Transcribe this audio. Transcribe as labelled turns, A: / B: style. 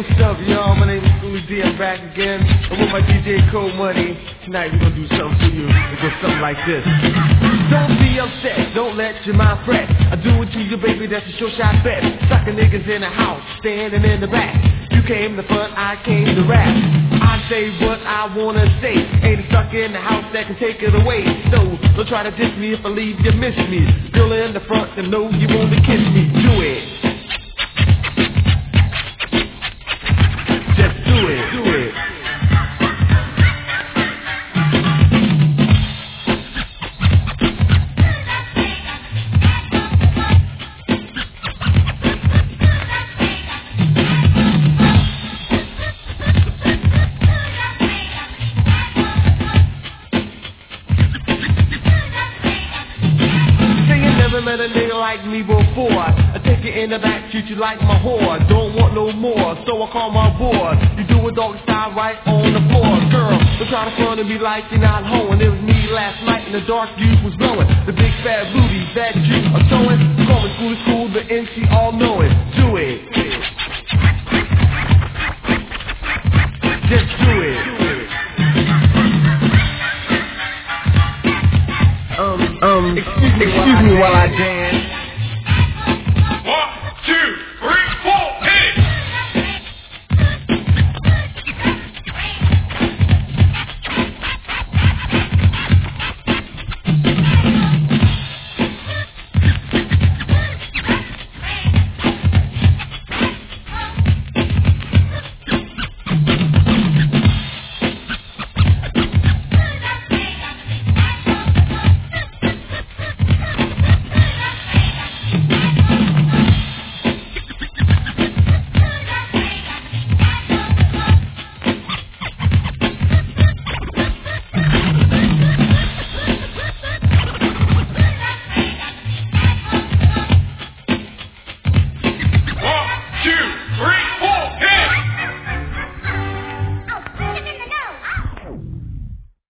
A: what's up, y'all? My name is Schoolie D. I'm back again. I'm with my DJ Cold Money. Tonight we're gonna do something for you. It goes something like this. Don't be upset, don't let your mind fret. I do it to you, baby, that's a sure shot bet. Suckin' niggas in the house, standing in the back. You came to fun, I came to rap. I say what I wanna say. Ain't a sucker in the house that can take it away. So, don't try to diss me if I leave you miss me. Girl in the front that know you want to kiss me. Do it. Just do it, do it. Met a nigga like me before. I take it in the back, treat you like my whore. Don't want no more, so I call my boy. You do a dog style right on the floor. Girl, don't try to front of me like you're not hoeing. It was me last night in the dark, you was blowing. The big fat booty that you are showing. Call me school, the NC all knowing. Do it. Just do it. Excuse me while I dance.